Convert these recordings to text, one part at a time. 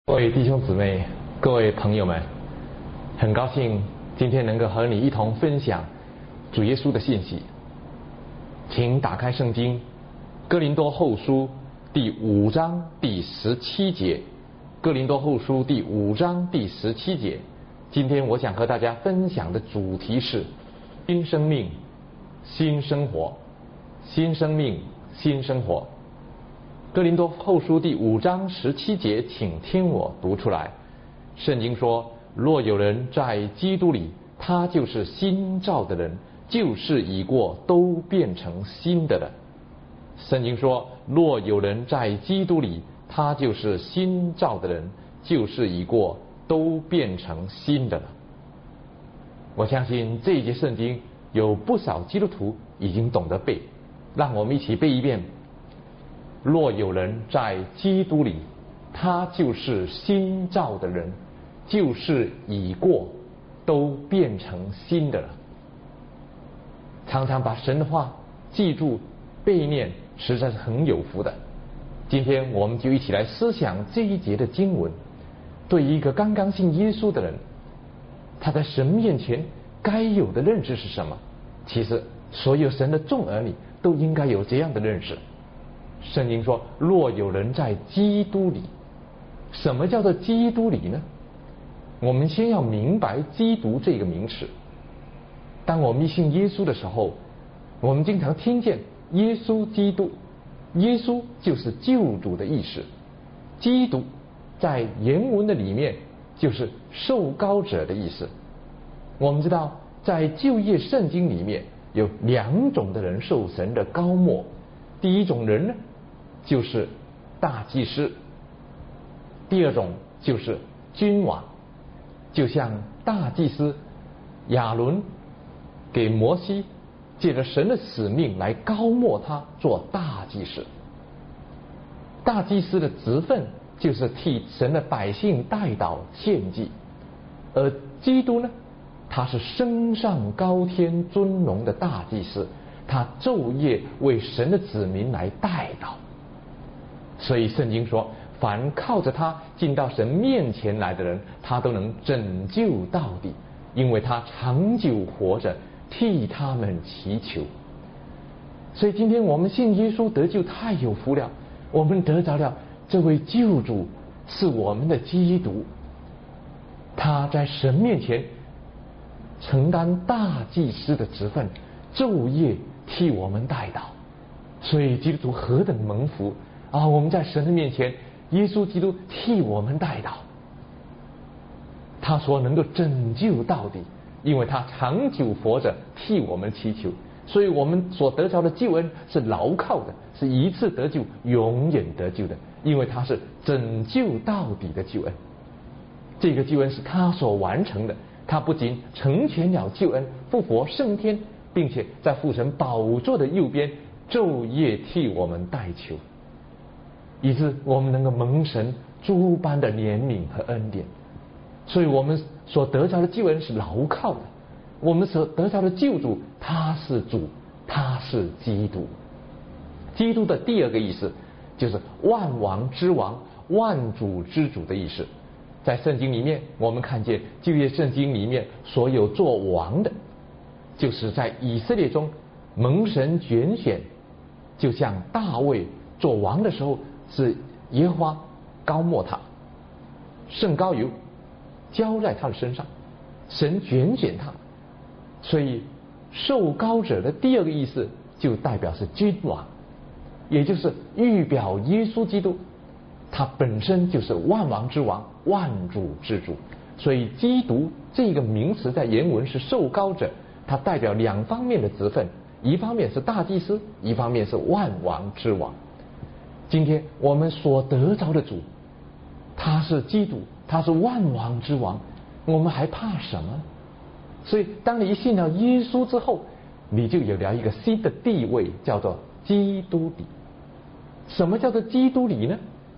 各位弟兄姊妹，各位朋友们，很高兴今天能够和你一同分享主耶稣的信息。请打开圣经哥林多后书第5章第17节。哥林多后书第5章第17节。今天我想和大家分享的主题是新生命新生活。新生命新生活。哥林多后书第5章17节，请听我读出来。圣经说，若有人在基督里，他就是新造的人，旧事已过，都变成新的了。圣经说，若有人在基督里，他就是新造的人，旧事已过，都变成新的了。我相信这一节圣经有不少基督徒已经懂得背，让我们一起背一遍。若有人在基督里，他就是新造的人，旧事已过，都变成新的了。常常把神的话记住背念，实在是很有福的。今天我们就一起来思想这一节的经文。对于一个刚刚信耶稣的人，他在神面前该有的认识是什么？其实所有神的众儿女都应该有这样的认识。圣经说，若有人在基督里。什么叫做基督里呢？我们先要明白基督这个名词。当我们一信耶稣的时候，我们经常听见耶稣基督，耶稣就是救主的意思。基督在原文的里面就是受膏者的意思。我们知道在旧约圣经里面有2种的人受神的膏抹。第一种人呢，就是大祭司；第二种就是君王。就像大祭司亚伦给摩西借着神的使命来膏抹他做大祭司。大祭司的职分就是替神的百姓代祷献祭，而基督呢，他是升上高天尊荣的大祭司，他昼夜为神的子民来代祷。所以圣经说，凡靠着他进到神面前来的人，他都能拯救到底，因为他长久活着替他们祈求。所以今天我们信耶稣得救太有福了，我们得着了这位救主，是我们的基督。他在神面前承担大祭司的职分，昼夜替我们代祷。所以基督徒何等蒙福啊！我们在神的面前，耶稣基督替我们代祷，他说能够拯救到底，因为他长久活着替我们祈求。所以我们所得着的救恩是牢靠的，是一次得救永远得救的，因为他是拯救到底的救恩。这个救恩是他所完成的，他不仅成全了救恩，复活升天，并且在父神宝座的右边昼夜替我们代求，以致我们能够蒙神诸般的怜悯和恩典。所以我们所得着的救恩是牢靠的，我们所得着的救主，他是主，他是基督。基督的第二个意思就是万王之王，万主之主的意思。在圣经里面我们看见旧约圣经里面所有做王的，就是在以色列中蒙神拣选，就像大卫做王的时候是耶和华膏抹他，圣膏油浇在他的身上，神拣选他。所以受膏者的第二个意思就代表是君王，也就是预表耶稣基督，他本身就是万王之王，万主之主。所以基督这个名词在原文是受膏者，它代表2方面的职分，一方面是大祭司，一方面是万王之王。今天我们所得着的主，他是基督，他是万王之王，我们还怕什么？所以当你一信了耶稣之后，你就有了一个新的地位，叫做基督里。什么叫做基督里呢？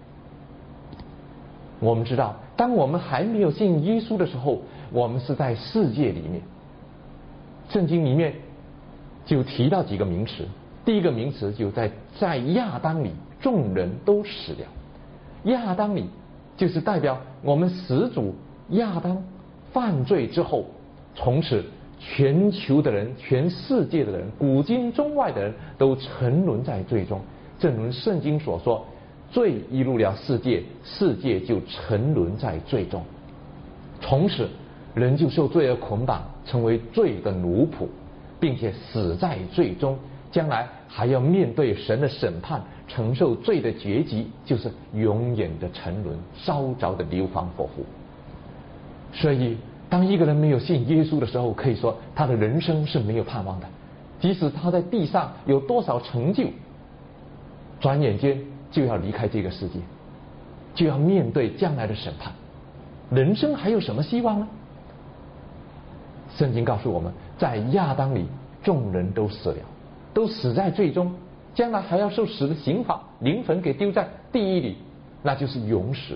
我们知道，当我们还没有信耶稣的时候，我们是在世界里面。圣经里面就提到几个名词。第一个名词就在亚当里众人都死了。亚当里就是代表我们始祖亚当犯罪之后，从此全球的人、全世界的人、古今中外的人都沉沦在罪中。正如圣经所说，罪一入了世界，世界就沉沦在罪中。从此人就受罪而捆绑，成为罪的奴仆，并且死在罪中，将来还要面对神的审判，承受罪的结局，就是永远的沉沦，烧着的流放火湖。所以当一个人没有信耶稣的时候，可以说他的人生是没有盼望的。即使他在地上有多少成就，转眼间就要离开这个世界，就要面对将来的审判，人生还有什么希望呢？圣经告诉我们，在亚当里众人都死了，都死在罪中，将来还要受死的刑罚，灵魂给丢在地狱里，那就是永死。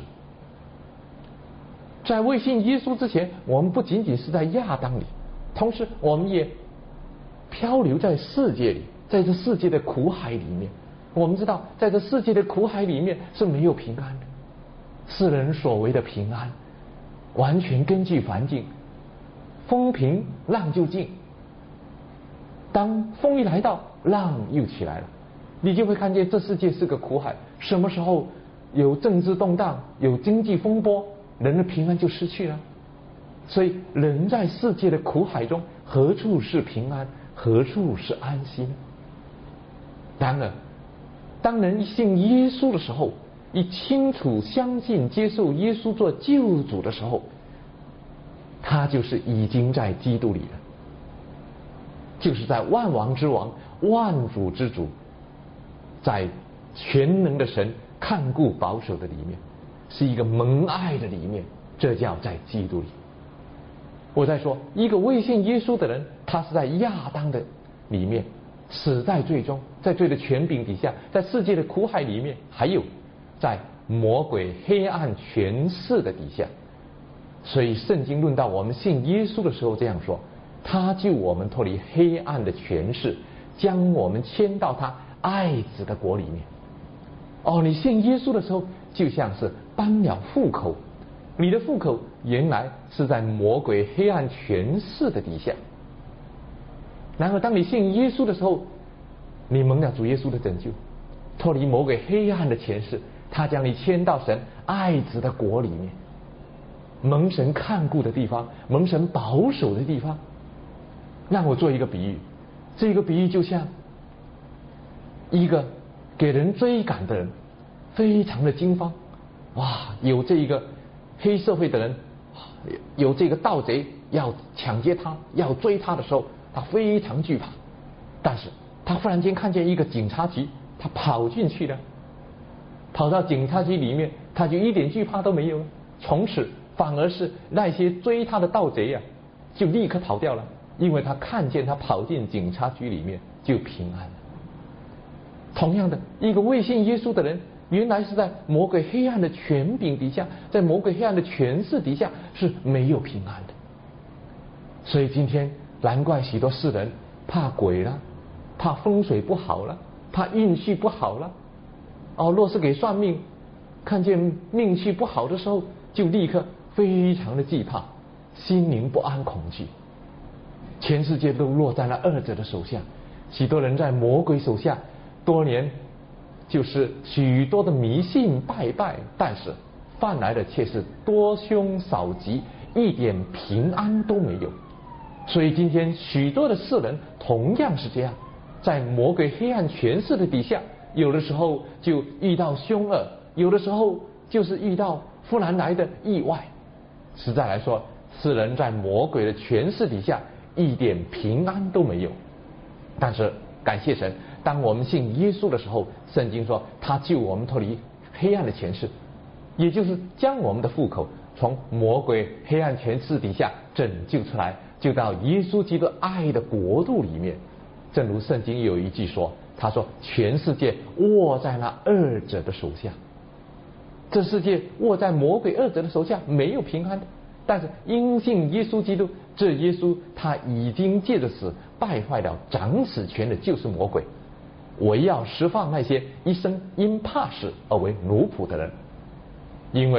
在未信耶稣之前，我们不仅仅是在亚当里，同时我们也漂流在世界里，在这世界的苦海里面。我们知道在这世界的苦海里面是没有平安的，世人所谓的平安完全根据环境，风平浪就静，当风一来到，浪又起来了，你就会看见这世界是个苦海。什么时候有政治动荡，有经济风波，人的平安就失去了。所以人在世界的苦海中，何处是平安，何处是安息呢？然而当人一信耶稣的时候，一清楚相信接受耶稣做救主的时候，他就是已经在基督里了，就是在万王之王、万主之主，在全能的神看顾保守的里面，是一个蒙爱的里面，这叫在基督里。我在说一个未信耶稣的人，他是在亚当的里面死在罪中，在罪的权柄底下，在世界的苦海里面，还有在魔鬼黑暗权势的底下。所以圣经论到我们信耶稣的时候这样说，他救我们脱离黑暗的权势，将我们迁到他爱子的国里面。你信耶稣的时候就像是搬了户口，你的户口原来是在魔鬼黑暗权势的底下。然后当你信耶稣的时候，你蒙了主耶稣的拯救，脱离魔鬼黑暗的权势，他将你迁到神爱子的国里面，蒙神看顾的地方，蒙神保守的地方。让我做一个比喻，这个比喻就像一个给人追赶的人，非常的惊慌，有这一个黑社会的人，有这个盗贼要抢劫他，要追他的时候，他非常惧怕。但是他忽然间看见一个警察局，他跑进去了，跑到警察局里面，他就一点惧怕都没有了。从此反而是那些追他的盗贼就立刻逃掉了，因为他看见他跑进警察局里面就平安了。同样的，一个未信耶稣的人，原来是在魔鬼黑暗的权柄底下，在魔鬼黑暗的权势底下是没有平安的。所以今天难怪许多世人怕鬼了，怕风水不好了，怕运气不好了。若是给算命，看见命气不好的时候，就立刻非常的惧怕，心灵不安恐惧。全世界都落在了二者的手下，许多人在魔鬼手下多年，就是许多的迷信拜拜，但是换来的却是多凶少吉，一点平安都没有。所以今天许多的世人同样是这样，在魔鬼黑暗权势的底下，有的时候就遇到凶恶，有的时候就是遇到忽然来的意外。实在来说，世人在魔鬼的权势底下一点平安都没有。但是感谢神，当我们信耶稣的时候，圣经说他救我们脱离黑暗的权势，也就是将我们的户口从魔鬼黑暗权势底下拯救出来，就到耶稣基督爱的国度里面。正如圣经有一句说，他说全世界握在那二者的手下。这世界握在魔鬼二者的手下，没有平安的。但是因信耶稣基督，这耶稣他已经借着死败坏了掌死权的就是魔鬼，我要释放那些一生因怕死而为奴仆的人。因为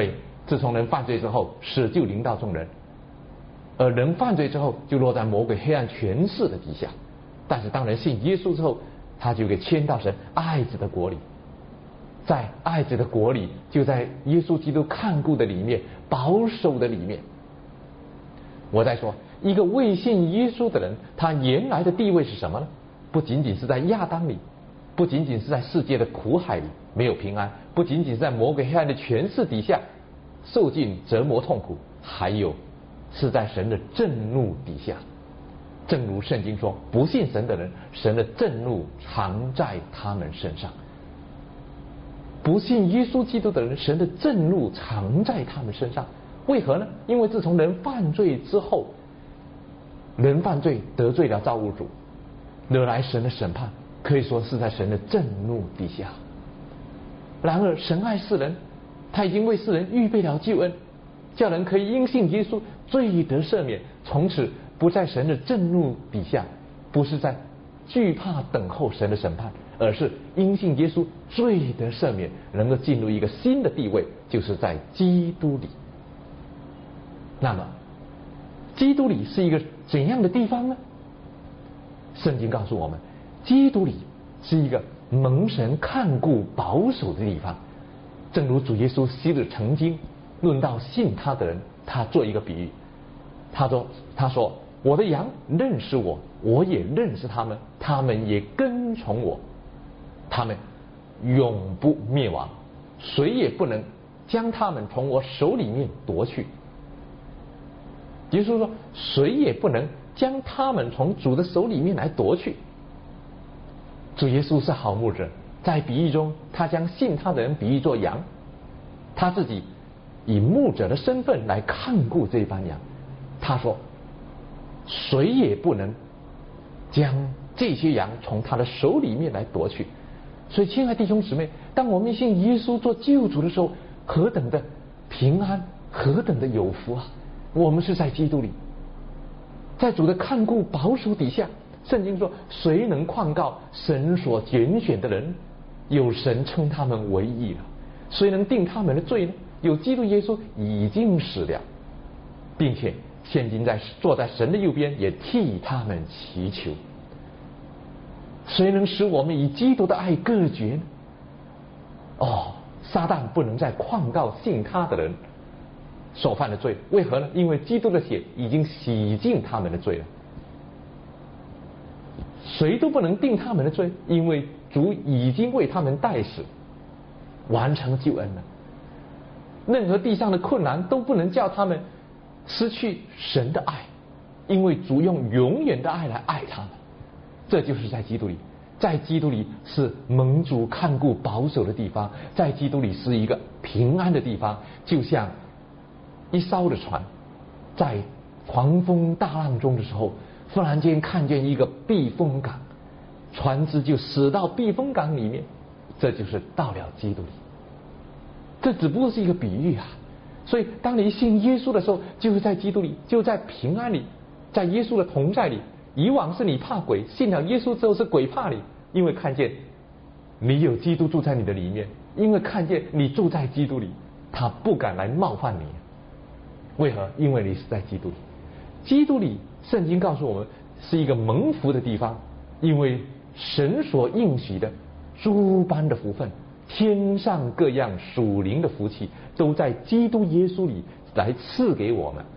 自从人犯罪之后，死就临到众人，而人犯罪之后就落在魔鬼黑暗权势的底下。但是当人信耶稣之后，他就给迁到神爱子的国里，在爱子的国里，就在耶稣基督看顾的里面，保守的里面。我在说，一个未信耶稣的人，他原来的地位是什么呢？不仅仅是在亚当里，不仅仅是在世界的苦海里没有平安，不仅仅是在魔鬼黑暗的权势底下受尽折磨痛苦，还有是在神的震怒底下。正如圣经说，不信神的人，神的震怒常在他们身上。不信耶稣基督的人，神的震怒常在他们身上。为何呢？因为自从人犯罪之后，人犯罪得罪了造物主，惹来神的审判，可以说是在神的震怒底下。然而神爱世人，他已经为世人预备了救恩，叫人可以因信耶稣罪得赦免，从此不在神的震怒底下，不是在惧怕等候神的审判，而是因信耶稣罪得赦免，能够进入一个新的地位，就是在基督里。那么基督里是一个怎样的地方呢？圣经告诉我们，基督里是一个蒙神看顾保守的地方。正如主耶稣昔日曾经论到信他的人，他做一个比喻，他说我的羊认识我，我也认识他们，他们也跟从我，他们永不灭亡，谁也不能将他们从我手里面夺去。也就是说，谁也不能将他们从主的手里面来夺去。主耶稣是好牧者，在比喻中，他将信他的人比喻作羊，他自己以牧者的身份来看顾这班羊。他说，谁也不能将这些羊从他的手里面来夺去。所以，亲爱的弟兄姊妹，当我们信耶稣做救主的时候，何等的平安，何等的有福啊！我们是在基督里，在主的看顾保守底下。圣经说，谁能控告神所拣选的人？有神称他们为义了。谁能定他们的罪呢？有基督耶稣已经死了，并且现今坐在神的右边，也替他们祈求。谁能使我们以基督的爱隔绝呢？哦，撒旦不能再控告信他的人所犯的罪。为何呢？因为基督的血已经洗净他们的罪了。谁都不能定他们的罪，因为主已经为他们代死，完成救恩了。任何地上的困难都不能叫他们失去神的爱，因为主用永远的爱来爱他们。这就是在基督里，在基督里是蒙主看顾保守的地方，在基督里是一个平安的地方。就像一艘的船在狂风大浪中的时候，忽然间看见一个避风港，船只就驶到避风港里面，这就是到了基督里。这只不过是一个比喻啊。所以当你信耶稣的时候，就是在基督里，就在平安里，在耶稣的同在里。以往是你怕鬼，信了耶稣之后是鬼怕你，因为看见你有基督住在你的里面，因为看见你住在基督里，他不敢来冒犯你。为何？因为你是在基督里。基督里，圣经告诉我们是一个蒙福的地方，因为神所应许的诸般的福分，天上各样属灵的福气，都在基督耶稣里来赐给我们。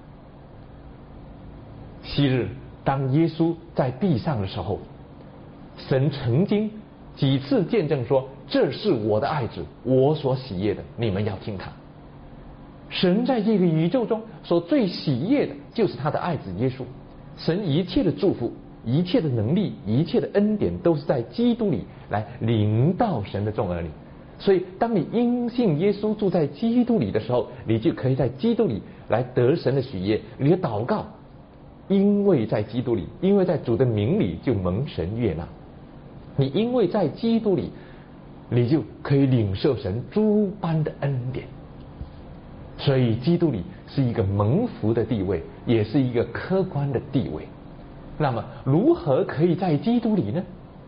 昔日当耶稣在地上的时候，神曾经几次见证说，这是我的爱子，我所喜悦的，你们要听他。神在这个宇宙中所最喜悦的就是他的爱子耶稣。神一切的祝福，一切的能力，一切的恩典，都是在基督里来临到神的众儿女。所以当你因信耶稣住在基督里的时候，你就可以在基督里来得神的喜悦。你的祷告因为在基督里，因为在主的名里，就蒙神悦纳。你因为在基督里，你就可以领受神诸般的恩典。所以基督里是一个蒙福的地位，也是一个客观的地位。那么如何可以在基督里呢？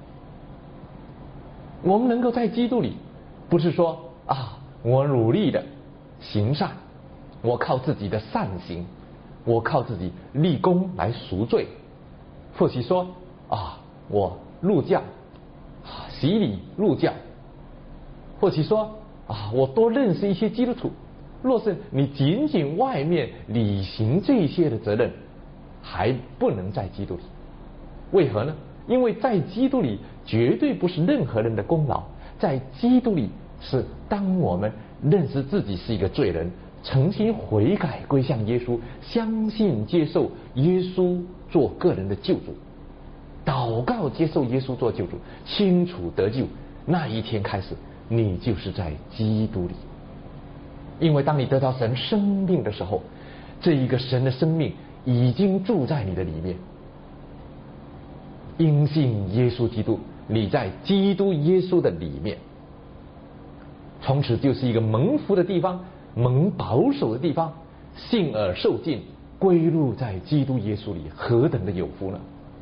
我们能够在基督里，不是说啊我努力的行善， 我靠自己的善行，我靠自己立功来赎罪。或许说我入教，洗礼入教，或许说我多认识一些基督徒。若是你仅仅外面履行这些的责任，还不能在基督里。为何呢？因为在基督里绝对不是任何人的功劳，在基督里是当我们认识自己是一个罪人，诚心悔改归向耶稣，相信接受耶稣做个人的救主，祷告接受耶稣做救主，清楚得救，那一天开始你就是在基督里。因为当你得到神生命的时候，这一个神的生命已经住在你的里面。因信耶稣基督，你在基督耶稣的里面，从此就是一个蒙福的地方，蒙保守的地方，信而受尽，归入在基督耶稣里，何等的有福呢？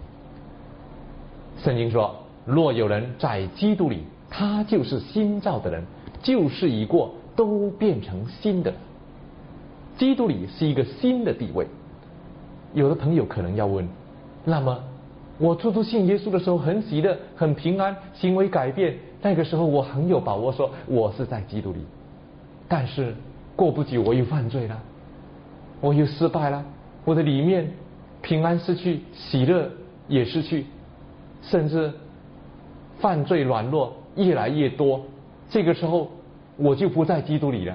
圣经说，若有人在基督里，他就是新造的人，旧事已过，都变成新的。基督里是一个新的地位。有的朋友可能要问，那么我初初信耶稣的时候很喜乐很平安，行为改变，那个时候我很有把握说我是在基督里，但是过不久我又犯罪了，我又失败了，我的里面平安失去，喜乐也失去，甚至犯罪软弱越来越多，这个时候我就不在基督里了。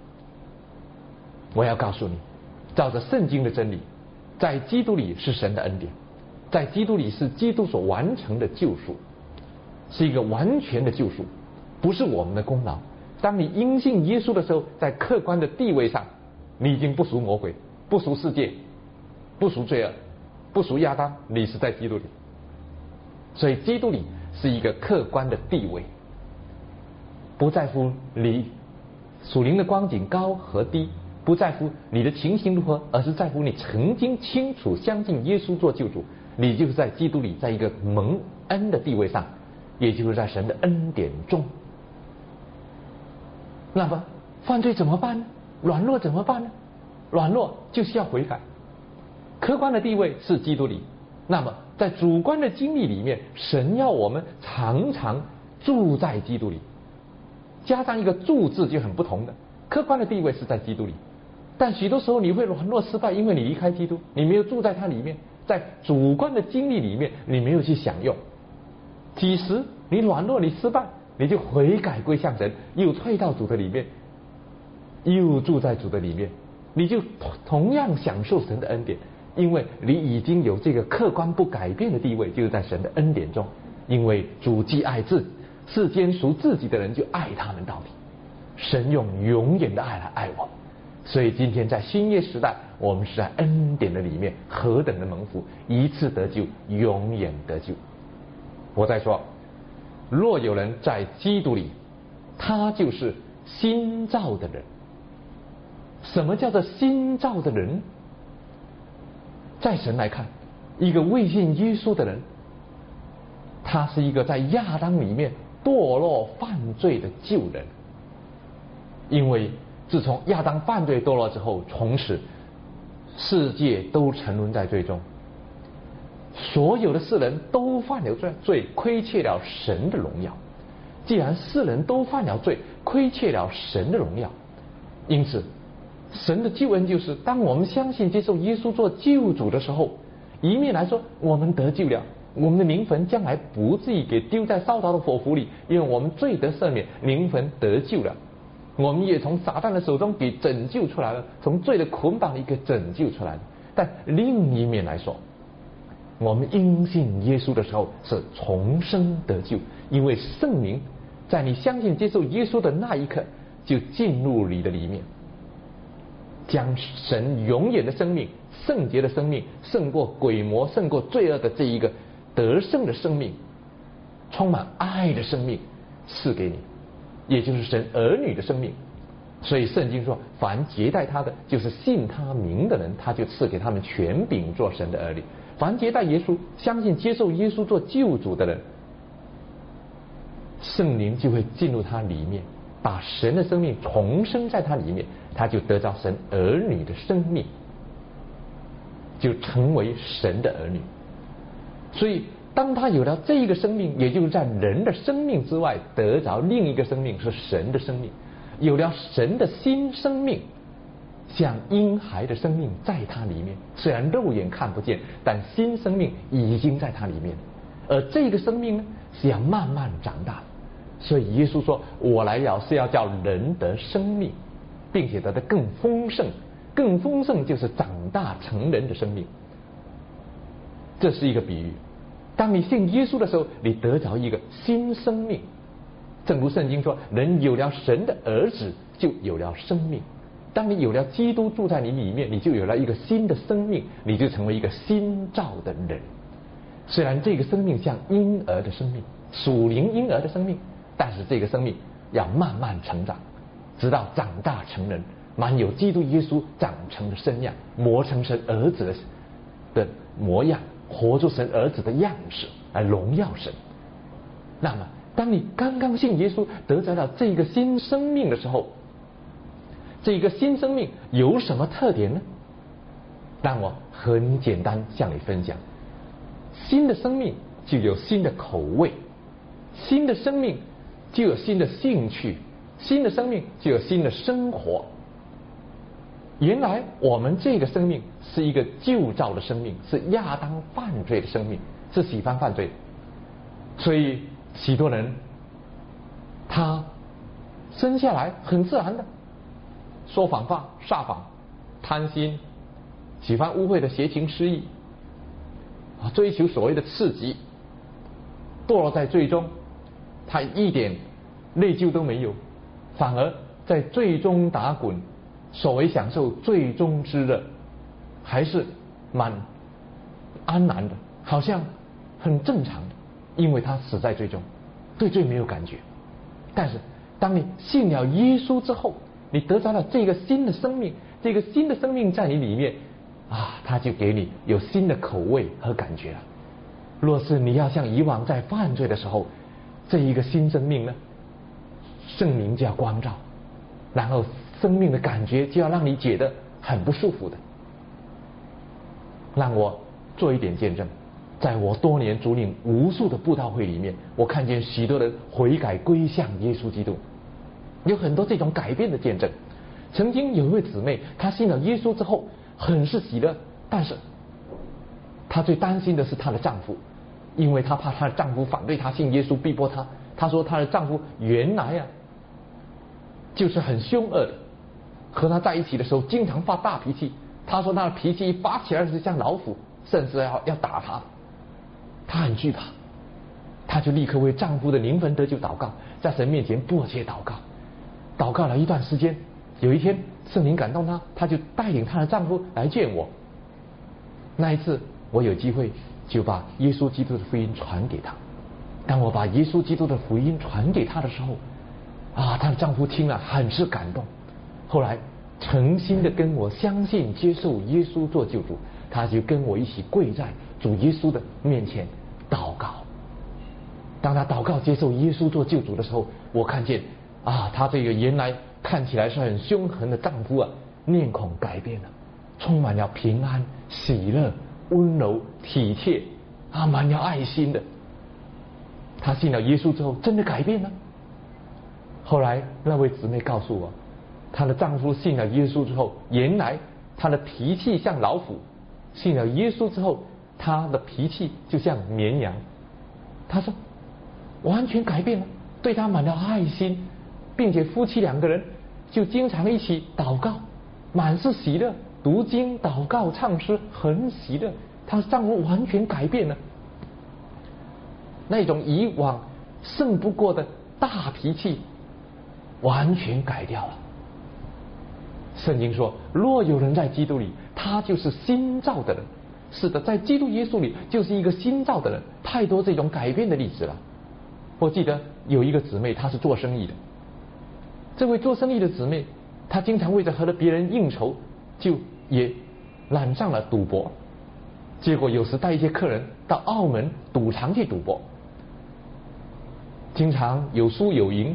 我要告诉你，照着圣经的真理，在基督里是神的恩典，在基督里是基督所完成的救赎，是一个完全的救赎，不是我们的功劳。当你因信耶稣的时候，在客观的地位上，你已经不属魔鬼，不属世界，不属罪恶，不属亚当，你是在基督里。所以基督里是一个客观的地位，不在乎你属灵的光景高和低，不在乎你的情形如何，而是在乎你曾经清楚相信耶稣做救主，你就是在基督里，在一个蒙恩的地位上，也就是在神的恩典中。那么犯罪怎么办呢？软弱怎么办呢？软弱就是要悔改。客观的地位是基督里，那么在主观的经历里面，神要我们常常住在基督里，加上一个住字就很不同的。客观的地位是在基督里，但许多时候你会软弱失败，因为你离开基督，你没有住在他里面，在主观的经历里面你没有去享用。几时你软弱你失败，你就悔改归向神，又退到主的里面，又住在主的里面，你就同样享受神的恩典，因为你已经有这个客观不改变的地位，就是在神的恩典中。因为主既爱世间属自己的人，就爱他们到底。神用永远的爱来爱我，所以今天在新约时代，我们是在恩典的里面，何等的蒙福，一次得救，永远得救。我再说，若有人在基督里，他就是新造的人。什么叫做新造的人？在神来看，一个未信耶稣的人，他是一个在亚当里面堕落犯罪的旧人。因为自从亚当犯罪堕落之后，从此世界都沉沦在罪中，所有的世人都犯了罪，亏欠了神的荣耀。既然世人都犯了罪，亏欠了神的荣耀，因此神的救恩就是当我们相信接受耶稣做救主的时候，一面来说我们得救了，我们的灵魂将来不至于给丢在烧陶的火湖里，因为我们罪得赦免，灵魂得救了，我们也从撒旦的手中给拯救出来了，从罪的捆绑里给拯救出来了。但另一面来说，我们因信耶稣的时候是重生得救，因为圣灵在你相信接受耶稣的那一刻就进入你的里面，将神永远的生命、圣洁的生命，胜过鬼魔、胜过罪恶的这一个得胜的生命，充满爱的生命赐给你，也就是神儿女的生命。所以圣经说，凡接待他的，就是信他名的人，他就赐给他们权柄做神的儿女。凡接待耶稣、相信接受耶稣做救主的人，圣灵就会进入他里面， 把神的生命重生在他里面，他就得着神儿女的生命，就成为神的儿女。所以当他有了这一个生命，也就是在人的生命之外得着另一个生命，是神的生命，有了神的新生命，像婴孩的生命在他里面，虽然肉眼看不见，但新生命已经在他里面。而这个生命呢，是要慢慢长大。所以耶稣说，我来是要叫人得生命，并且得的更丰盛。更丰盛就是长大成人的生命。这是一个比喻。当你信耶稣的时候，你得着一个新生命。正如圣经说，人有了神的儿子，就有了生命。当你有了基督住在你里面，你就有了一个新的生命，你就成为一个新造的人。虽然这个生命像婴儿的生命，属灵婴儿的生命，但是这个生命要慢慢成长，直到长大成人，满有基督耶稣长成的身样，磨成神儿子的模样，活出神儿子的样式，来荣耀神。那么当你刚刚信耶稣，得着了这个新生命的时候，这个新生命有什么特点呢？让我很简单向你分享。新的生命就有新的口味，新的生命就有新的兴趣，新的生命就有新的生活。原来我们这个生命是一个旧造的生命，是亚当犯罪的生命，是喜欢犯罪的。所以许多人他生下来很自然的说谎话、撒谎、贪心，喜欢污秽的邪情私欲，追求所谓的刺激，堕落在最终，他一点内疚都没有，反而在最终打滚，所谓享受最终之乐，还是蛮安然的，好像很正常的，因为他死在最终，对罪没有感觉。但是当你信了耶稣之后，你得着了这个新的生命，这个新的生命在你里面他就给你有新的口味和感觉了。若是你要像以往在犯罪的时候，这一个新生命呢，圣灵就要光照，然后生命的感觉就要让你觉得很不舒服的。让我做一点见证，在我多年主领无数的布道会里面，我看见许多人悔改归向耶稣基督，有很多这种改变的见证。曾经有一位姊妹，她信了耶稣之后很是喜乐，但是她最担心的是她的丈夫，因为她怕她的丈夫反对她信耶稣，逼迫她。她说她的丈夫原来就是很凶恶的，和她在一起的时候经常发大脾气。她说她的脾气一发起来是像老虎，甚至要打她。她很惧怕，她就立刻为丈夫的灵魂得救祷告，在神面前迫切祷告。祷告了一段时间，有一天圣灵感动她，她就带领她的丈夫来见我。那一次我有机会就把耶稣基督的福音传给她。当我把耶稣基督的福音传给她的时候，她的丈夫听了很是感动，后来诚心的跟我相信接受耶稣做救主，他就跟我一起跪在主耶稣的面前祷告。当他祷告接受耶稣做救主的时候，我看见他这个原来看起来是很凶狠的丈夫面孔改变了，充满了平安、喜乐、温柔、体贴，满了爱心的。他信了耶稣之后真的改变了。后来那位姊妹告诉我，她的丈夫信了耶稣之后，原来他的脾气像老虎，信了耶稣之后他的脾气就像绵羊。她说完全改变了，对他满了爱心，并且夫妻两个人就经常一起祷告，满是喜乐，读经、祷告、唱诗，很喜乐。她丈夫完全改变了，那种以往胜不过的大脾气完全改掉了。圣经说，若有人在基督里，他就是新造的人。是的，在基督耶稣里就是一个新造的人。太多这种改变的例子了。我记得有一个姊妹，她是做生意的。这位做生意的姊妹，她经常为着和别人应酬，就也染上了赌博。结果有时带一些客人到澳门赌场去赌博，经常有输有赢，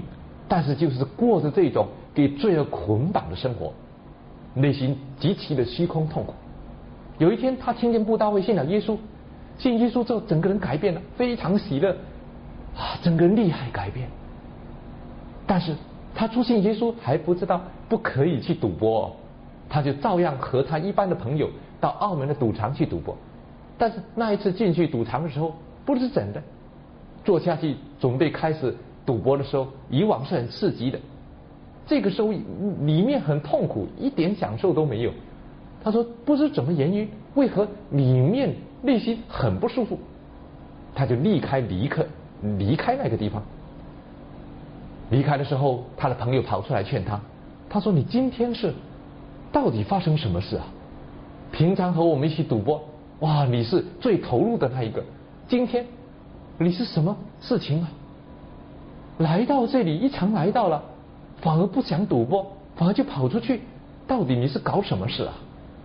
但是就是过着这种给罪恶捆绑的生活，内心极其的虚空痛苦。有一天他听见布道会信了耶稣，信耶稣之后整个人改变了，非常喜乐整个人厉害改变。但是他初信耶稣还不知道不可以去赌博他就照样和他一般的朋友到澳门的赌场去赌博。但是那一次进去赌场的时候不是真的，坐下去准备开始赌博的时候，以往是很刺激的，这个时候里面很痛苦，一点享受都没有。他说不知怎么原因，为何里面内心很不舒服，他就离开那个地方。离开的时候，他的朋友跑出来劝他，他说你今天是到底发生什么事啊？平常和我们一起赌博，哇，你是最投入的那一个，今天你是什么事情啊？来到这里一场来到了，反而不想赌博，反而就跑出去，到底你是搞什么事啊？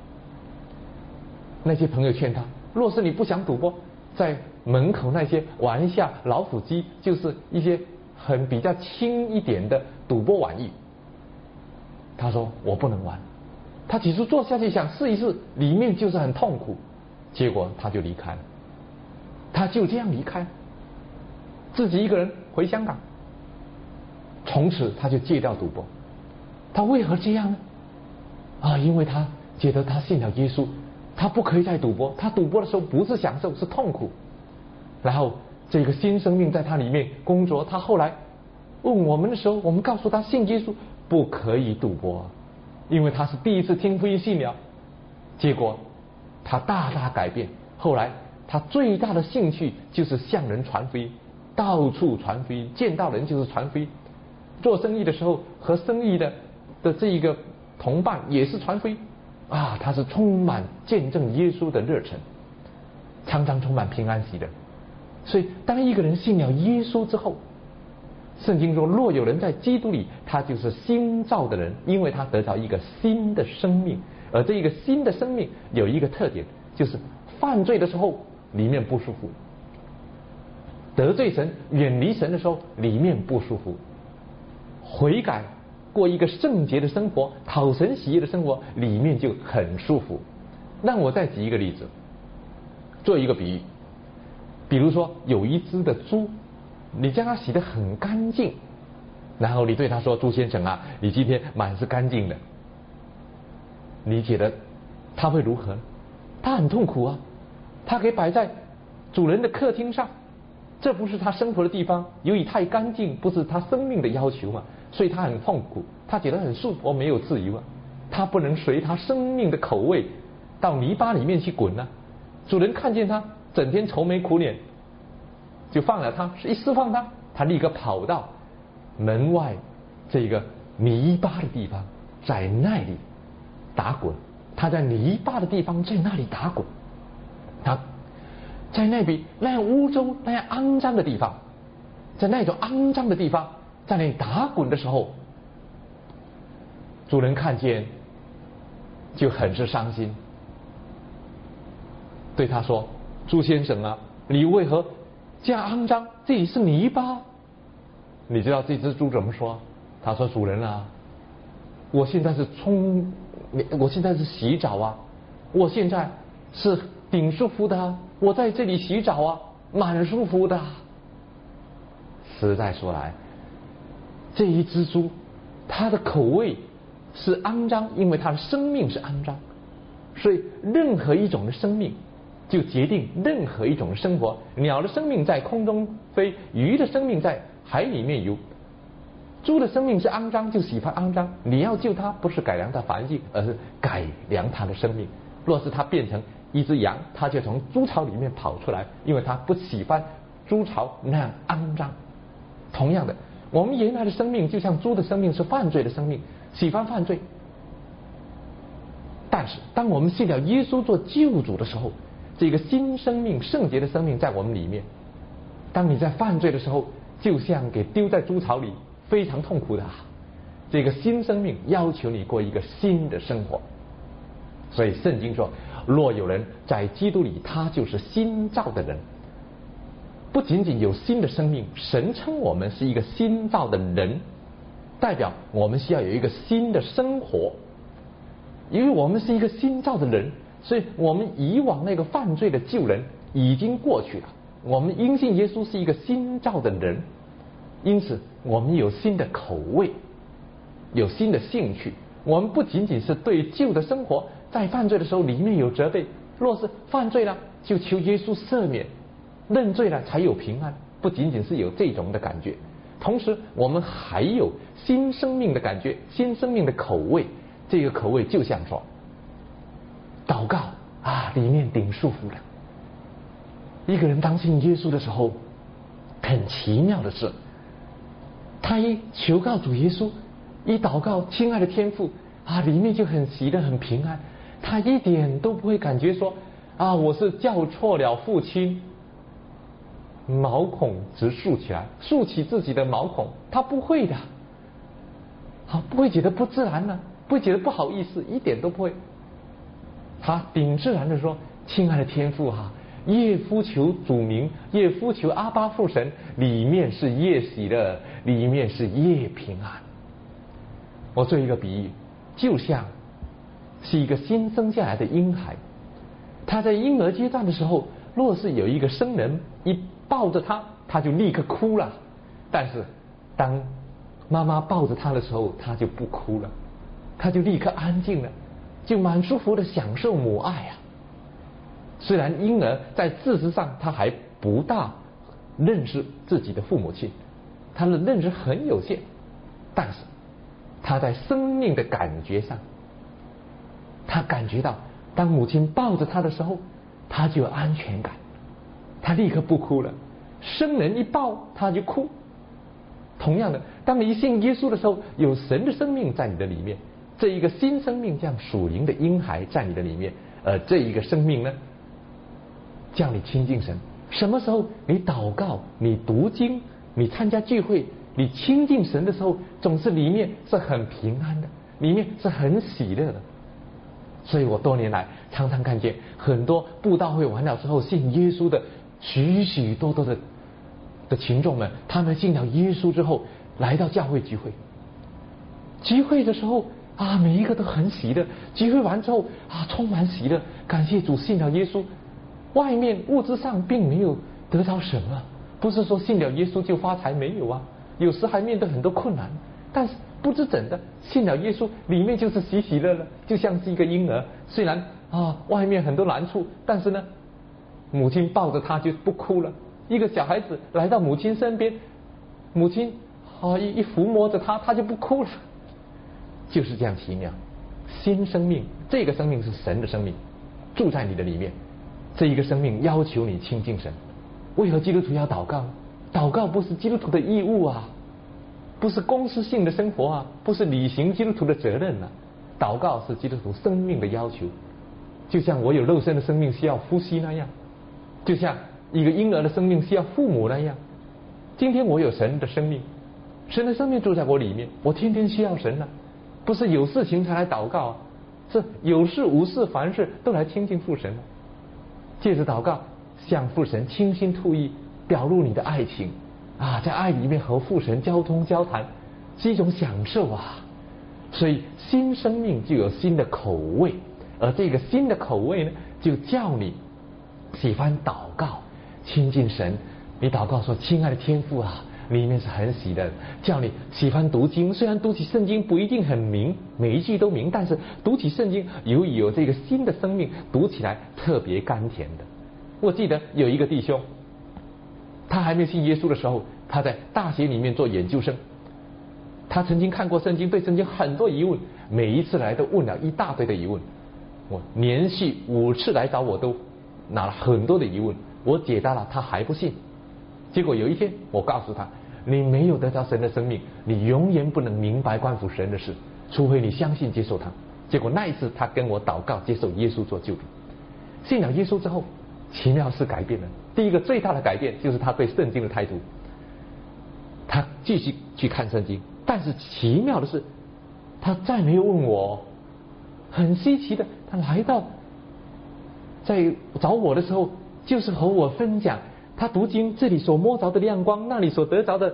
那些朋友劝他，若是你不想赌博，在门口那些玩一下老虎机，就是一些很比较轻一点的赌博玩意。他说我不能玩。他起初坐下去想试一试，里面就是很痛苦，结果他就离开了。他就这样离开，自己一个人回香港。从此他就戒掉赌博。他为何这样呢？因为他觉得他信了耶稣，他不可以再赌博，他赌博的时候不是享受，是痛苦。然后这个新生命在他里面工作。他后来问我们的时候，我们告诉他信耶稣不可以赌博，因为他是第一次听福音信了。结果他大大改变，后来他最大的兴趣就是向人传福音，到处传福音，见到人就是传福音。做生意的时候和生意的这一个同伴也是传福音他是充满见证耶稣的热忱，常常充满平安喜乐。所以当一个人信了耶稣之后，圣经说若有人在基督里，他就是新造的人，因为他得到一个新的生命。而这一个新的生命有一个特点，就是犯罪的时候里面不舒服，得罪神远离神的时候里面不舒服，悔改过一个圣洁的生活，讨神喜悦的生活，里面就很舒服。让我再举一个例子，做一个比喻。比如说有一只的猪，你将它洗得很干净，然后你对它说，猪先生你今天满是干净的，你觉得它会如何？它很痛苦它可以摆在主人的客厅上，这不是他生活的地方，由于太干净不是他生命的要求嘛，所以他很痛苦，他觉得很束缚，没有自由他不能随他生命的口味到泥巴里面去滚主人看见他整天愁眉苦脸，就放了他，一释放他，他立刻跑到门外这个泥巴的地方，在那里打滚。他在泥巴的地方在那里打滚，他在那边那样污糟那样肮脏的地方，在那种肮脏的地方在那里打滚的时候，主人看见就很是伤心，对他说，猪先生你为何这样肮脏？这里是泥巴。你知道这只猪怎么说？他说，主人我现在是洗澡我现在是挺舒服的我在这里洗澡蛮舒服的。实在说来，这一只猪它的口味是肮脏，因为它的生命是肮脏，所以任何一种的生命就决定任何一种的生活。鸟的生命在空中飞，鱼的生命在海里面游。猪的生命是肮脏，就喜欢肮脏。你要救它，不是改良它环境，而是改良它的生命。若是它变成一只羊，它就从猪槽里面跑出来，因为它不喜欢猪槽那样肮脏。同样的，我们原来的生命就像猪的生命是犯罪的生命，喜欢犯罪。但是当我们信了耶稣做救主的时候，这个新生命圣洁的生命在我们里面。当你在犯罪的时候，就像给丢在猪槽里，非常痛苦的这个新生命要求你过一个新的生活。所以圣经说，若有人在基督里，他就是新造的人。不仅仅有新的生命，神称我们是一个新造的人， 代表我们需要有一个新的生活，因为我们是一个新造的人，所以我们以往那个犯罪的旧人已经过去了，我们因信耶稣是一个新造的人，因此我们有新的口味，有新的兴趣。我们不仅仅是对旧的生活在犯罪的时候里面有责备，若是犯罪了就求耶稣赦免，认罪了才有平安，不仅仅是有这种的感觉，同时我们还有新生命的感觉，新生命的口味。这个口味就像说祷告啊，里面顶舒服了。一个人当信耶稣的时候，很奇妙的是，他一求告主耶稣，一祷告亲爱的天父啊，里面就很喜乐很平安，他一点都不会感觉说啊我是叫错了父亲，毛孔直竖起来，竖起自己的毛孔，他不会的，不会觉得不自然呢，不会觉得不好意思，一点都不会。他顶自然的说亲爱的天父啊，夜呼求主名，夜呼求阿爸父神，里面是夜喜乐，里面是夜平安。我做一个比喻，就像是一个新生下来的婴孩，他在婴儿阶段的时候，若是有一个生人一抱着他，他就立刻哭了，但是当妈妈抱着他的时候，他就不哭了，他就立刻安静了，就蛮舒服的享受母爱啊。虽然婴儿在事实上他还不大认识自己的父母亲，他的认知很有限，但是他在生命的感觉上，他感觉到当母亲抱着他的时候，他就有安全感，他立刻不哭了。生人一抱他就哭。同样的，当你一信耶稣的时候，有神的生命在你的里面，这一个新生命像属灵的婴孩在你的里面，这一个生命呢，叫你亲近神。什么时候你祷告，你读经，你参加聚会，你亲近神的时候，总是里面是很平安的，里面是很喜乐的。所以我多年来常常看见很多布道会完了之后信耶稣的许许多多的群众们，他们信了耶稣之后来到教会聚会，聚会的时候啊，每一个都很喜乐，聚会完之后啊，充满喜乐，感谢主信了耶稣。外面物质上并没有得到什么，不是说信了耶稣就发财，没有啊，有时还面对很多困难，但是不知怎的信了耶稣，里面就是喜喜乐乐，就像是一个婴儿，虽然啊外面很多难处，但是呢，母亲抱着他就不哭了。一个小孩子来到母亲身边，母亲一抚摸着他，他就不哭了，就是这样奇妙。新生命，这个生命是神的生命，住在你的里面。这一个生命要求你亲近神。为何基督徒要祷告？祷告不是基督徒的义务啊，不是公司性的生活啊，不是履行基督徒的责任啊。祷告是基督徒生命的要求，就像我有肉身的生命需要呼吸那样，就像一个婴儿的生命需要父母那样。今天我有神的生命，神的生命住在我里面，我天天需要神啊，不是有事情才来祷告啊，是有事无事凡事都来亲近父神啊。借着祷告向父神倾心吐意，表露你的爱情啊，在爱里面和父神交通交谈，是一种享受啊。所以新生命就有新的口味，而这个新的口味呢，就叫你喜欢祷告亲近神。你祷告说亲爱的天父啊，里面是很喜的，叫你喜欢读经。虽然读起圣经不一定很明，每一句都明，但是读起圣经有这个新的生命，读起来特别甘甜的。我记得有一个弟兄，他还没有信耶稣的时候，他在大学里面做研究生，他曾经看过圣经，对圣经很多疑问，每一次来都问了一大堆的疑问。我连续5次来找我，都拿了很多的疑问，我解答了，他还不信。结果有一天我告诉他，你没有得到神的生命，你永远不能明白关乎神的事，除非你相信接受他。结果那一次他跟我祷告接受耶稣做救主。信了耶稣之后，奇妙事改变了。第一个最大的改变就是他对圣经的态度，他继续去看圣经。但是奇妙的是，他再没有问我，很稀奇的，他来到在找我的时候，就是和我分享他读经这里所摸着的亮光，那里所得着的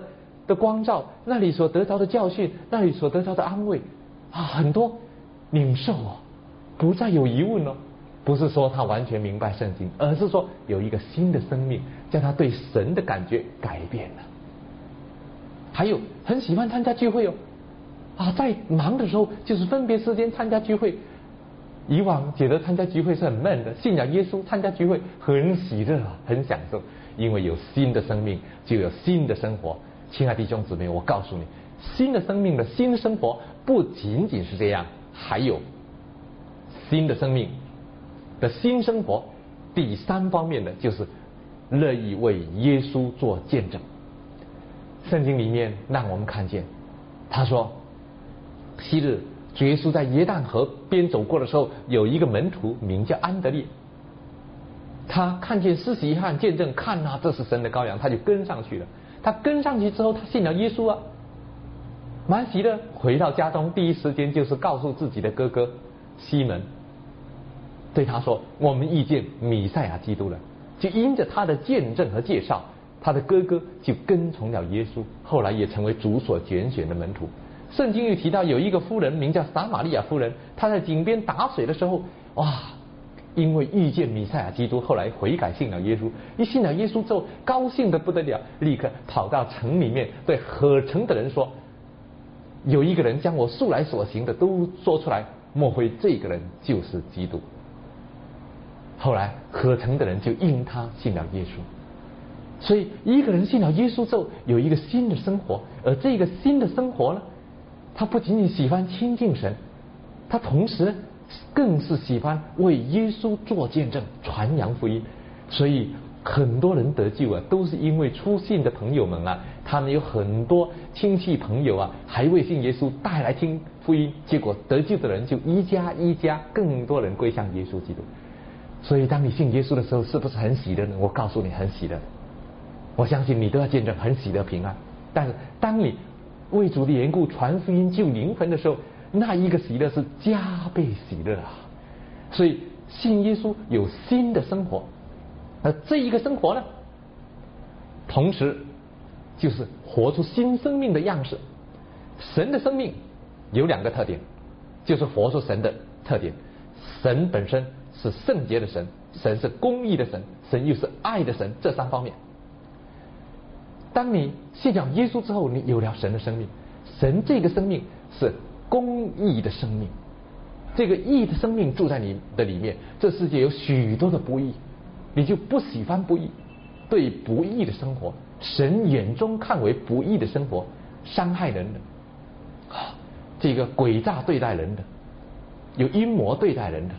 的光照，那里所得着的教训，那里所得着的安慰很多领受不再有疑问了。不是说他完全明白圣经，而是说有一个新的生命，叫他对神的感觉改变了。还有很喜欢参加聚会在忙的时候就是分别时间参加聚会。以往觉得参加聚会是很闷的，信仰耶稣参加聚会很喜乐很享受，因为有新的生命就有新的生活。亲爱的弟兄姊妹，我告诉你，新的生命的新生活不仅仅是这样，还有新的生命的新生活第3方面的就是乐意为耶稣做见证。圣经里面让我们看见，他说昔日主耶稣在约旦河边走过的时候，有一个门徒名叫安德烈，他看见施洗约翰见证，看这是神的羔羊，他就跟上去了。他跟上去之后，他信了耶稣蛮喜乐。回到家中第一时间就是告诉自己的哥哥西门，对他说我们遇见弥赛亚基督了。就因着他的见证和介绍，他的哥哥就跟从了耶稣，后来也成为主所拣选的门徒。圣经又提到有一个妇人名叫撒玛利亚妇人，她在井边打水的时候因为遇见弥赛亚基督，后来悔改信了耶稣。一信了耶稣之后高兴得不得了，立刻跑到城里面对合城的人说，有一个人将我素来所行的都说出来，莫非这个人就是基督。后来合城的人就因他信了耶稣。所以一个人信了耶稣之后有一个新的生活，而这个新的生活呢，他不仅仅喜欢亲近神，他同时更是喜欢为耶稣做见证，传扬福音。所以很多人得救都是因为初信的朋友们他们有很多亲戚朋友还未信耶稣带来听福音，结果得救的人就一家一家更多人归向耶稣基督。所以当你信耶稣的时候，是不是很喜乐呢？我告诉你，很喜乐。我相信你都要见证很喜乐平安。但是当你为主的缘故传福音救灵魂的时候，那一个喜乐是加倍喜乐所以信耶稣有新的生活，而这一个生活呢，同时就是活出新生命的样式。神的生命有2个特点，就是活出神的特点。神本身是圣洁的神，神是公义的神，神又是爱的神，这3方面。当你信仰耶稣之后，你有了神的生命。神这个生命是公义的生命，这个义的生命住在你的里面。这世界有许多的不义，你就不喜欢不义，对不义的生活，神眼中看为不义的生活，伤害人的这个诡诈对待人的，有阴谋对待人的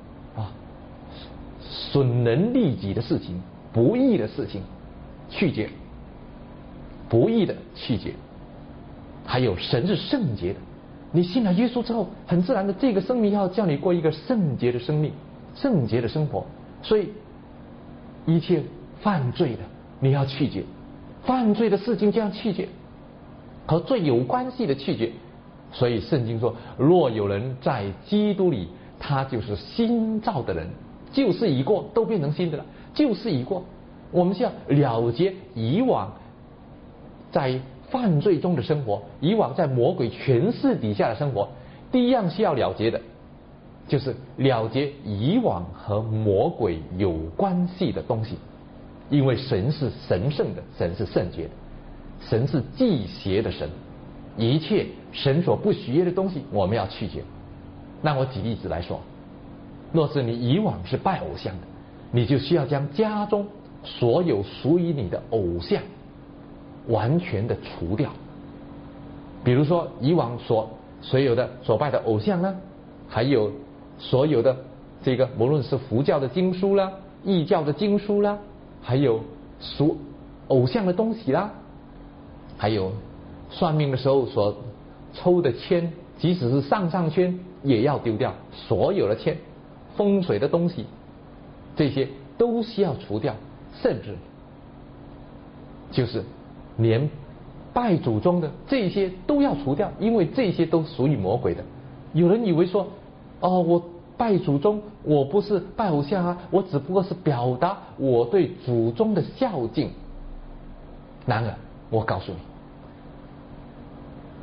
损人利己的事情，不义的事情去绝，不义的去绝。还有神是圣洁的，你信了耶稣之后，很自然的这个生命要叫你过一个圣洁的生命，圣洁的生活。所以一切犯罪的你要去绝，犯罪的事情就要去绝，和罪有关系的去绝。所以圣经说，若有人在基督里，他就是新造的人，旧事已过，都变成新的了。旧事已过，我们是要了结以往在犯罪中的生活，以往在魔鬼权势底下的生活。第一样需要了结的，就是了结以往和魔鬼有关系的东西。因为神是神圣的，神是圣洁的，神是忌邪的神，一切神所不喜悦的东西我们要去绝。那我举例子来说，若是你以往是拜偶像的，你就需要将家中所有属于你的偶像完全的除掉。比如说以往所有的所拜的偶像呢，还有所有的这个无论是佛教的经书啦，异教的经书啦，还有属偶像的东西啦，还有算命的时候所抽的签，即使是上签也要丢掉，所有的签，风水的东西，这些都需要除掉。甚至就是连拜祖宗的这些都要除掉，因为这些都属于魔鬼的。有人以为说，我拜祖宗，我不是拜偶像我只不过是表达我对祖宗的孝敬。然而我告诉你，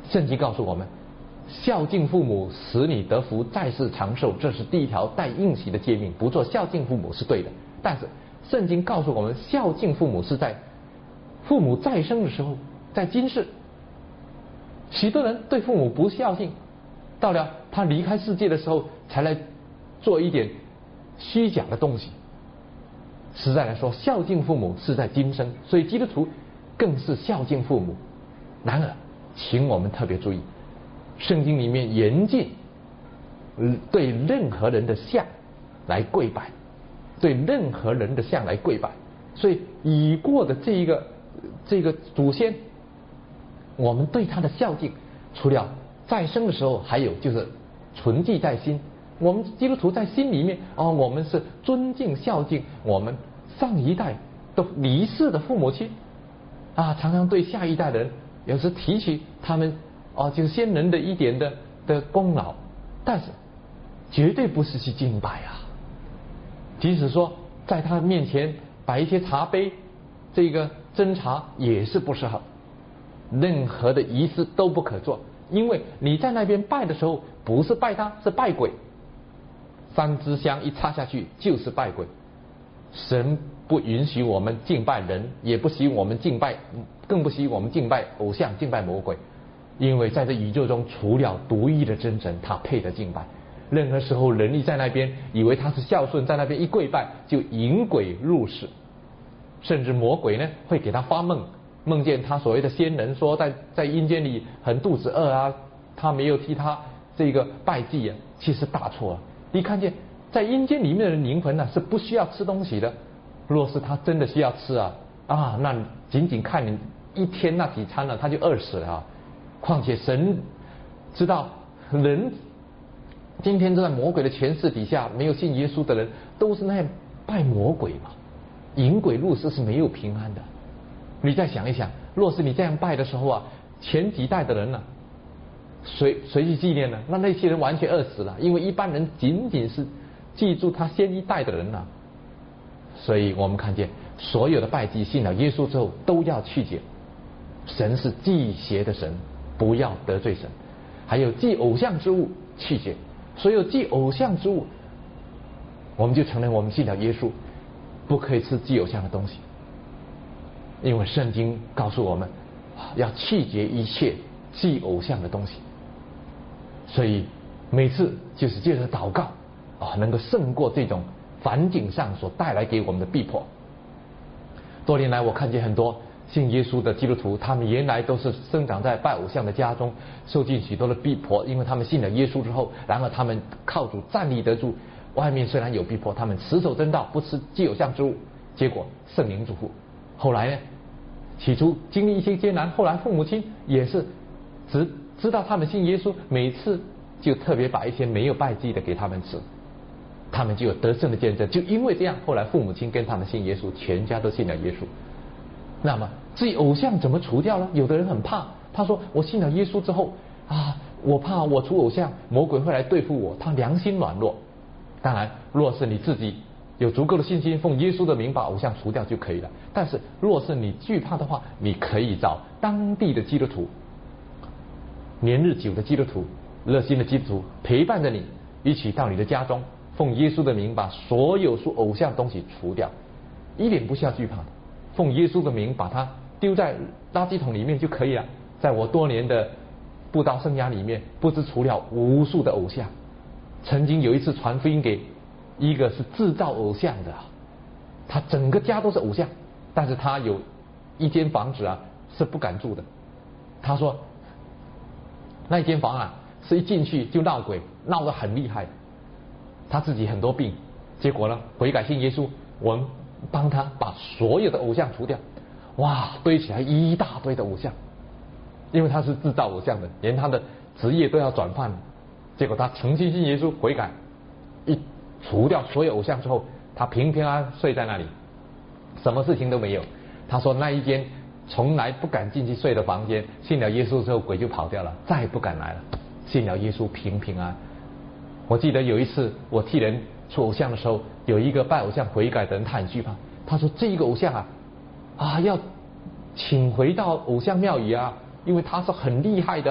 圣经告诉我们，孝敬父母使你得福，在世长寿，这是第一条带应许的诫命。不做孝敬父母是对的，但是圣经告诉我们，孝敬父母是在父母在生的时候，在今世。许多人对父母不孝敬，到了他离开世界的时候，才来做一点虚假的东西。实在来说，孝敬父母是在今生，所以基督徒更是孝敬父母。然而，请我们特别注意，圣经里面严禁对任何人的像来跪拜，对任何人的像来跪拜。所以已过的这个祖先，我们对他的孝敬，除了在生的时候，还有就是存记在心。我们基督徒在心里面我们是尊敬孝敬我们上一代都离世的父母亲常常对下一代人有时提起他们就是先人的一点的功劳，但是绝对不是去敬拜即使说在他面前摆一些茶杯，这个斟茶也是不适合，任何的仪式都不可做，因为你在那边拜的时候，不是拜他，是拜鬼。3支香一插下去就是拜鬼。神不允许我们敬拜人，也不许我们敬拜，更不许我们敬拜偶像、敬拜魔鬼。因为在这宇宙中，除了独一的真神，他配得敬拜。任何时候人力在那边以为他是孝顺，在那边一跪拜就引鬼入室，甚至魔鬼呢会给他发梦，梦见他所谓的仙人说在阴间里很肚子饿他没有替他这个拜祭其实大错了。你看见在阴间里面的灵魂是不需要吃东西的，若是他真的需要吃那仅仅看你一天那几餐他就饿死了况且神知道人今天在魔鬼的权势底下，没有信耶稣的人都是那样拜魔鬼嘛，引鬼入室是没有平安的。你再想一想，若是你这样拜的时候前几代的人谁去纪念呢？那些人完全饿死了，因为一般人仅仅是记住他先一代的人所以我们看见所有的拜祭信了耶稣之后都要去解。神是忌邪的神，不要得罪神。还有祭偶像之物去解，所有祭偶像之物，我们就承认我们信了耶稣，不可以吃祭偶像的东西。因为圣经告诉我们要弃绝一切祭偶像的东西。所以每次就是借着祷告能够胜过这种环境上所带来给我们的逼迫。多年来我看见很多信耶稣的基督徒，他们原来都是生长在拜偶像的家中，受尽许多的逼迫，因为他们信了耶稣之后，然后他们靠主站立得住，外面虽然有逼迫，他们持守真道，不吃祭偶像之物，结果圣灵祝福。后来呢，起初经历一些艰难，后来父母亲也是知道他们信耶稣，每次就特别把一些没有拜祭的给他们吃，他们就有得胜的见证。就因为这样，后来父母亲跟他们信耶稣，全家都信了耶稣。那么至于偶像怎么除掉呢？有的人很怕，他说我信了耶稣之后我怕我除偶像，魔鬼会来对付我，他良心软弱。当然若是你自己有足够的信心，奉耶稣的名把偶像除掉就可以了。但是若是你惧怕的话，你可以找当地的基督徒，年日久的基督徒，热心的基督徒陪伴着你，一起到你的家中，奉耶稣的名把所有属偶像东西除掉，一点不需要惧怕的。奉耶稣的名把它丢在垃圾桶里面就可以了。在我多年的布道生涯里面，不知除了无数的偶像。曾经有一次传福音给一个是制造偶像的，他整个家都是偶像，但是他有一间房子是不敢住的。他说那间房是一进去就闹鬼，闹得很厉害，他自己很多病，结果呢悔改信耶稣，我们帮他把所有的偶像除掉。哇，堆起来一大堆的偶像，因为他是制造偶像的，连他的职业都要转换。结果他诚心信耶稣悔改，一除掉所有偶像之后，他平平安安睡在那里，什么事情都没有。他说那一间从来不敢进去睡的房间，信了耶稣之后鬼就跑掉了，再也不敢来了。信了耶稣平平安。我记得有一次我替人除偶像的时候，有一个拜偶像悔改的人，他很惧怕，他说这个偶像要请回到偶像庙宇因为他是很厉害的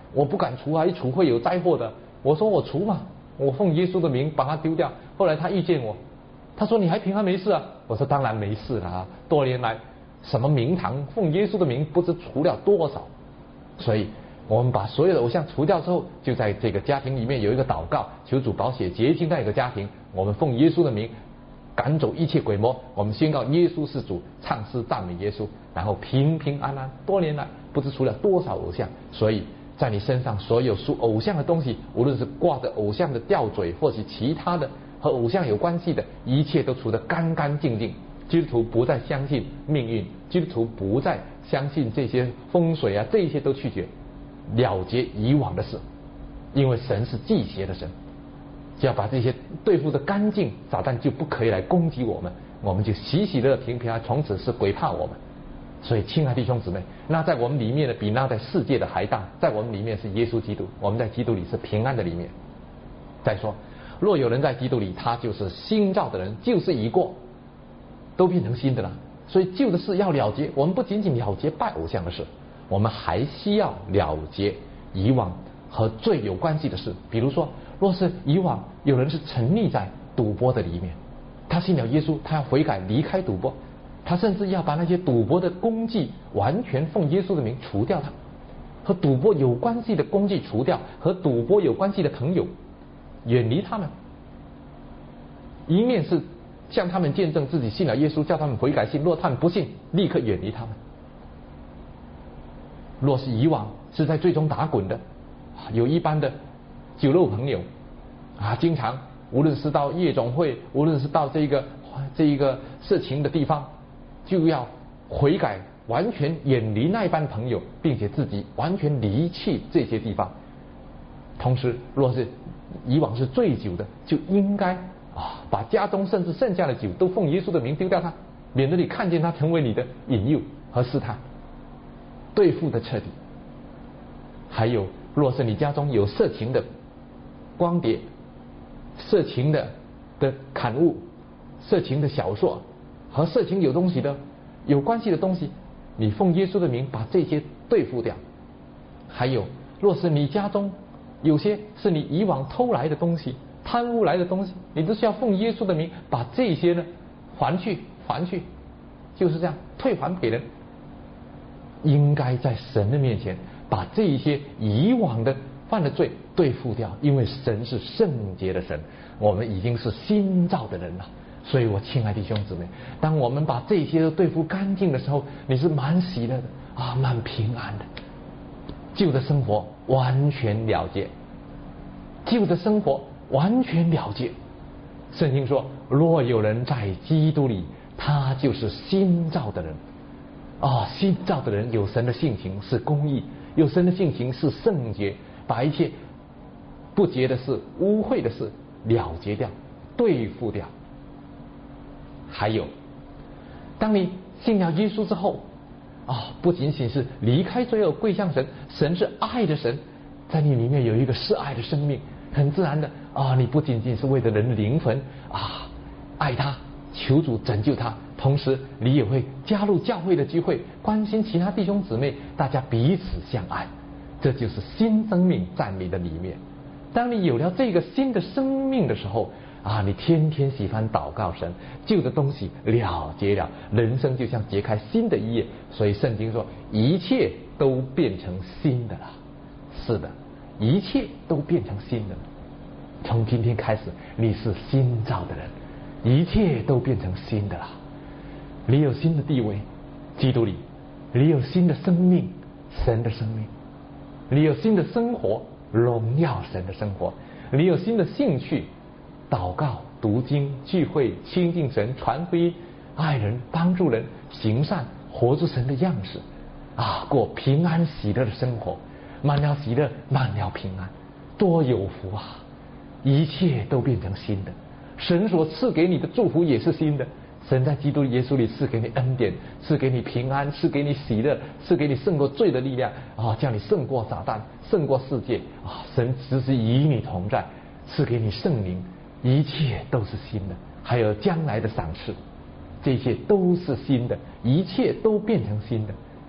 我不敢除啊，一除会有灾祸的。我说我除嘛，我奉耶稣的名把它丢掉。后来他遇见我，他说你还平安没事啊？我说当然没事了啊，多年来什么名堂奉耶稣的名不知除了多少。所以我们把所有的偶像除掉之后，就在这个家庭里面有一个祷告，求主保血洁净那个家庭。我们奉耶稣的名赶走一切鬼魔，我们宣告耶稣是主，唱诗赞美耶稣，然后平平安安。多年来不知除了多少偶像，所以在你身上所有属偶像的东西，无论是挂着偶像的吊坠，或是其他的和偶像有关系的一切，都除得干干净净。基督徒不再相信命运，基督徒不再相信这些风水啊，这一些都去绝，了结以往的事。因为神是忌邪的神，只要把这些对付的干净，撒旦就不可以来攻击我们，我们就喜喜乐平平安，从此是鬼怕我们。所以亲爱的弟兄姊妹，那在我们里面的比那在世界的还大，在我们里面是耶稣基督，我们在基督里是平安的里面。再说，若有人在基督里，他就是新造的人，旧事已过，都变成新的了。所以旧的事要了结，我们不仅仅了结拜偶像的事，我们还需要了结以往和罪有关系的事。比如说，若是以往有人是沉溺在赌博的里面，他信了耶稣，他要悔改离开赌博，他甚至要把那些赌博的功绩完全奉耶稣的名除掉它，和赌博有关系的功绩除掉，和赌博有关系的朋友远离他们，一面是向他们见证自己信了耶稣，叫他们悔改信，若他们不信，立刻远离他们。若是以往是在最终打滚的，有一般的酒肉朋友啊，经常无论是到夜总会，无论是到这一个色情的地方，就要悔改，完全远离那一般朋友，并且自己完全离弃这些地方。同时，若是以往是醉酒的，就应该把家中甚至剩下的酒都奉耶稣的名丢掉它，免得你看见它成为你的引诱和试探，对付的彻底。还有，若是你家中有色情的光碟、色情的刊物、色情的小说和色情有关系的东西，你奉耶稣的名把这些对付掉。还有，若是你家中有些是你以往偷来的东西、贪污来的东西，你都是要奉耶稣的名把这些呢还去，就是这样退还给人。应该在神的面前把这一些以往的犯的罪对付掉，因为神是圣洁的神，我们已经是新造的人了。所以我亲爱的弟兄姊妹，当我们把这些都对付干净的时候，你是蛮喜乐的蛮平安的。旧的生活完全了结，旧的生活完全了结。圣经说，若有人在基督里，他就是新造的人。新造的人有神的性情是公义，有神的性情是圣洁，把一切不洁的事、污秽的事了结掉，对付掉。还有，当你信了耶稣之后不仅仅是离开罪恶归向神，神是爱的神，在你里面有一个是爱的生命，很自然的你不仅仅是为了人的灵魂爱他，求主拯救他，同时你也会加入教会的聚会，关心其他弟兄姊妹，大家彼此相爱，这就是新生命在你的里面。当你有了这个新的生命的时候你天天喜欢祷告神，旧的东西了结了，人生就像揭开新的一页。所以圣经说，一切都变成新的了。是的，一切都变成新的了。从今天开始，你是新造的人，一切都变成新的了。你有新的地位，基督里；你有新的生命，神的生命；你有新的生活，荣耀神的生活；你有新的兴趣，祷告、读经、聚会、亲近神、传福音、爱人、帮助人、行善，活出神的样式过平安喜乐的生活，满了喜乐，满了平安，多有福啊！一切都变成新的，神所赐给你的祝福也是新的。神在基督耶稣里赐给你恩典，赐给你平安，赐给你喜乐，赐给你胜过罪的力量叫你胜过撒旦，胜过世界神时时与你同在，赐给你圣灵，一切都是新的。还有将来的赏赐，这些都是新的，一切都变成新的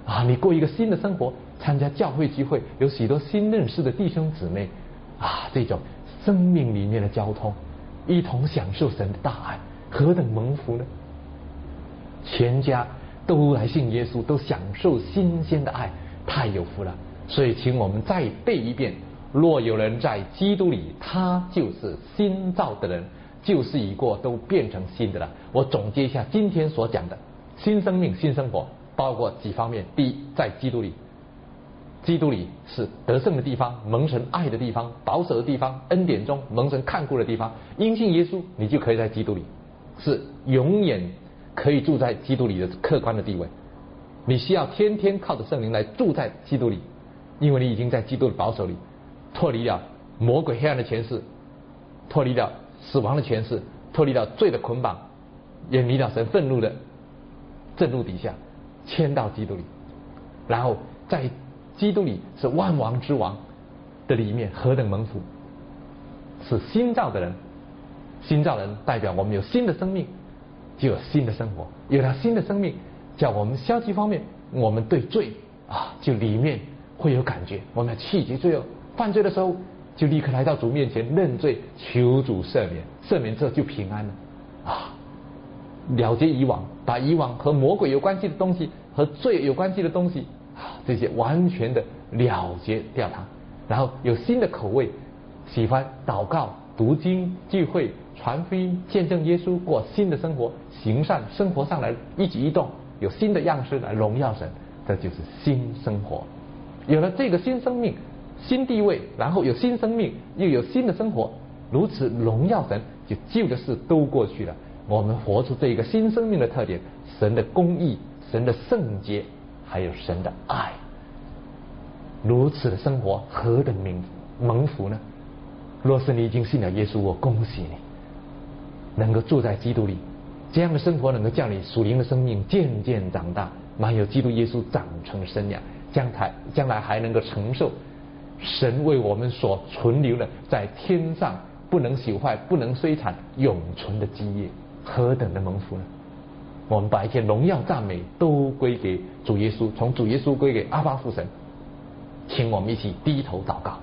啊，你过一个新的生活，参加教会聚会，有许多新认识的弟兄姊妹啊，这种生命里面的交通，一同享受神的大爱，何等蒙福呢？全家都来信耶稣，都享受新鲜的爱，太有福了。所以请我们再背一遍：若有人在基督里，他就是新造的人，旧事已过，都变成新的了。我总结一下今天所讲的新生命、新生活，包括几方面。第一，在基督里，基督里是得胜的地方，蒙神爱的地方，保守的地方，恩典中蒙神看顾的地方。因信耶稣，你就可以在基督里，是永远可以住在基督里的客观的地位。你需要天天靠着圣灵来住在基督里，因为你已经在基督的保守里，脱离了魔鬼黑暗的权势，脱离了死亡的权势，脱离了罪的捆绑，远离了神愤怒的震怒底下，迁到基督里。然后在基督里是万王之王的里面，何等蒙福！是新造的人，新造人代表我们有新的生命，就有新的生活。有了新的生命，叫我们消极方面，我们对罪啊，就里面会有感觉，我们要弃绝罪恶，犯罪的时候就立刻来到主面前认罪，求主赦免，赦免之后就平安了啊！了结以往，把以往和魔鬼有关系的东西，和罪有关系的东西啊，这些完全的了结掉它，然后有新的口味，喜欢祷告、读经、聚会、传福音、见证耶稣，过新的生活，行善，生活上来一举一动有新的样式来荣耀神，这就是新生活。有了这个新生命、新地位，然后有新生命，又有新的生活，如此荣耀神，就旧的事都过去了。我们活出这一个新生命的特点：神的公义、神的圣洁，还有神的爱。如此的生活何等蒙福呢？若是你已经信了耶稣，我恭喜你，能够住在基督里，这样的生活能够叫你属灵的生命渐渐长大，满有基督耶稣长成身量，将来还能够承受神为我们所存留的在天上不能朽坏、不能衰残、永存的基业，何等的蒙福呢？我们把一切荣耀赞美都归给主耶稣，从主耶稣归给阿爸父神。请我们一起低头祷告。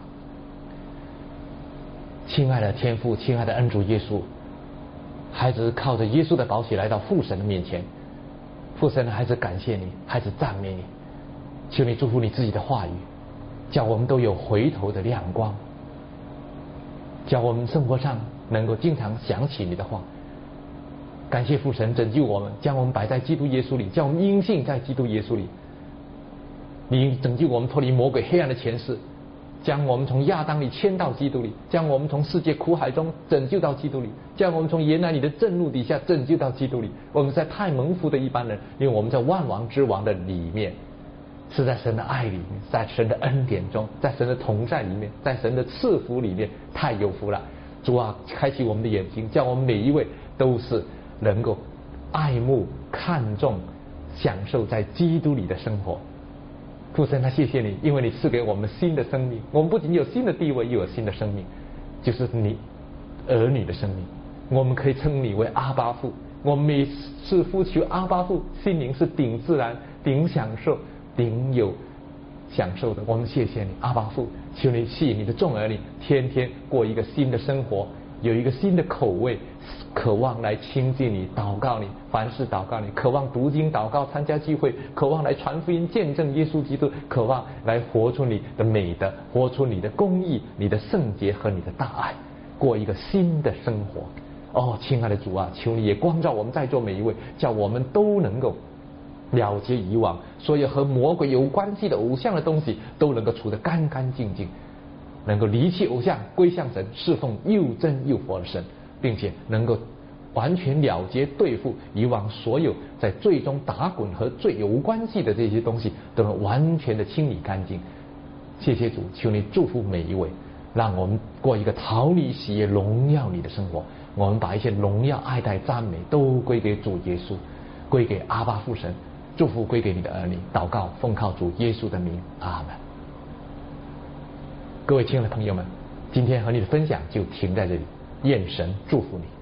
亲爱的天父，亲爱的恩主耶稣，孩子靠着耶稣的宝血来到父神的面前，父神，孩子感谢你，孩子赞美你，求你祝福你自己的话语，叫我们都有回头的亮光，叫我们生活上能够经常想起你的话。感谢父神拯救我们，将我们摆在基督耶稣里，叫我们因信在基督耶稣里。你拯救我们脱离魔鬼黑暗的权势，将我们从亚当里迁到基督里，将我们从世界苦海中拯救到基督里，将我们从原来你的震怒底下拯救到基督里。我们是太蒙福的一般人，因为我们在万王之王的里面，是在神的爱里面，在神的恩典中，在神的同在里面，在神的赐福里面，太有福了。主啊，开启我们的眼睛，叫我们每一位都是能够爱慕、看重、享受在基督里的生活。父神啊，谢谢你，因为你赐给我们新的生命，我们不仅有新的地位，又有新的生命，就是你儿女的生命。我们可以称你为阿爸父，我们每次呼求阿爸父，心灵是顶自然、顶享受、顶有享受的。我们谢谢你，阿爸父，求你吸引你的众儿女，天天过一个新的生活，有一个新的口味，渴望来亲近你，祷告你，凡事祷告你，渴望读经祷告、参加聚会，渴望来传福音、见证耶稣基督，渴望来活出你的美德，活出你的公义、你的圣洁和你的大爱，过一个新的生活。哦，亲爱的主啊，求你也光照我们在座每一位，叫我们都能够了结以往所有和魔鬼有关系的偶像的东西，都能够除得干干净净，能够离弃偶像，归向神，侍奉又真又活的神，并且能够完全了结对付以往所有在罪中打滚和罪有关系的这些东西，都能完全的清理干净。谢谢主，求你祝福每一位，让我们过一个讨你喜悦、荣耀你的生活。我们把一些荣耀、爱戴、赞美都归给主耶稣，归给阿爸父神，祝福归给你的儿女。祷告奉靠主耶稣的名，阿门。各位亲爱的朋友们，今天和你的分享就停在这里，愿神祝福你。